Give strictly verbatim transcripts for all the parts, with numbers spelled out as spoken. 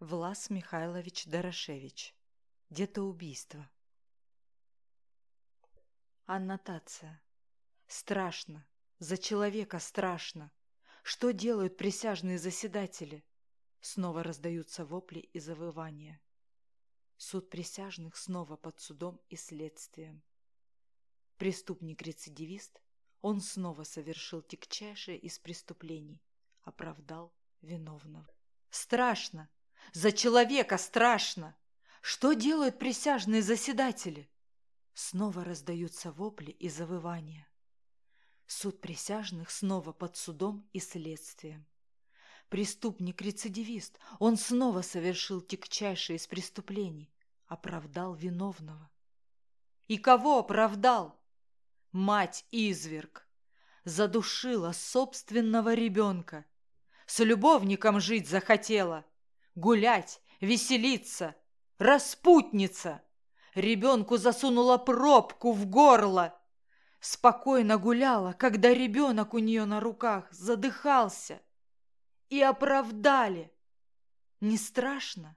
Влас Михайлович Дорошевич. Детоубийство. Аннотация. Страшно. За человека страшно. Что делают присяжные заседатели? Снова раздаются вопли и завывания. Суд присяжных снова под судом и следствием. Преступник-рецидивист, он снова совершил тягчайшее из преступлений, оправдал виновного. Страшно! За человека страшно! Что делают присяжные заседатели? Снова раздаются вопли и завывания. Суд присяжных снова под судом и следствием. Преступник-рецидивист, он снова совершил тягчайшее из преступлений, оправдал виновного. И кого оправдал? Мать-изверг задушила собственного ребенка, с любовником жить захотела, гулять, веселиться, распутница. Ребенку засунула пробку в горло. Спокойно гуляла, когда ребенок у нее на руках задыхался. И оправдали. Не страшно?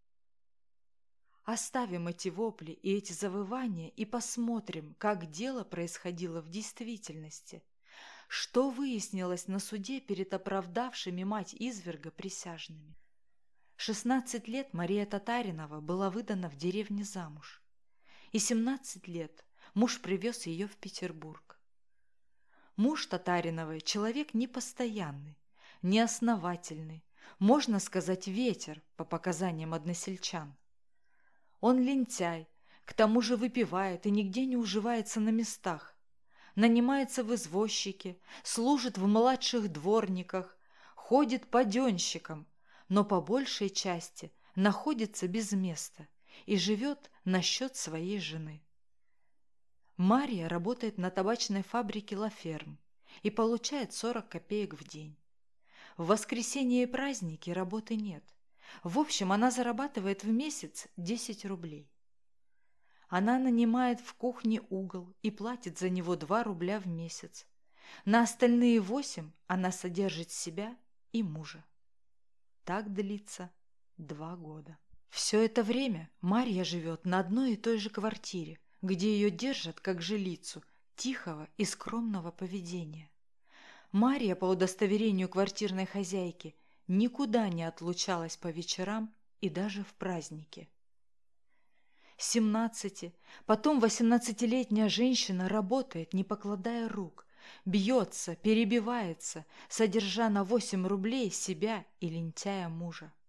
Оставим эти вопли и эти завывания и посмотрим, как дело происходило в действительности. Что выяснилось на суде перед оправдавшими мать-изверга присяжными? шестнадцать лет Мария Татаринова была выдана в деревне замуж. И семнадцать лет муж привез ее в Петербург. Муж Татариновой человек непостоянный, неосновательный, можно сказать, ветер, по показаниям односельчан. Он лентяй, к тому же выпивает и нигде не уживается на местах. Нанимается в извозчики, служит в младших дворниках, ходит паденщиком, но по большей части находится без места и живет на счет своей жены. Марья работает на табачной фабрике «Ла-Ферм» и получает сорок копеек в день. В воскресенье и праздники работы нет. В общем, она зарабатывает в месяц десять рублей. Она нанимает в кухне угол и платит за него два рубля в месяц. На остальные восемь она содержит себя и мужа. Так длится два года. Все это время Марья живет на одной и той же квартире, где ее держат как жилицу тихого и скромного поведения. Марья, по удостоверению квартирной хозяйки, никуда не отлучалась по вечерам и даже в праздники. Семнадцати, потом восемнадцатилетняя женщина работает, не покладая рук, бьется, перебивается, содержа на восемь рублей себя и лентяя мужа.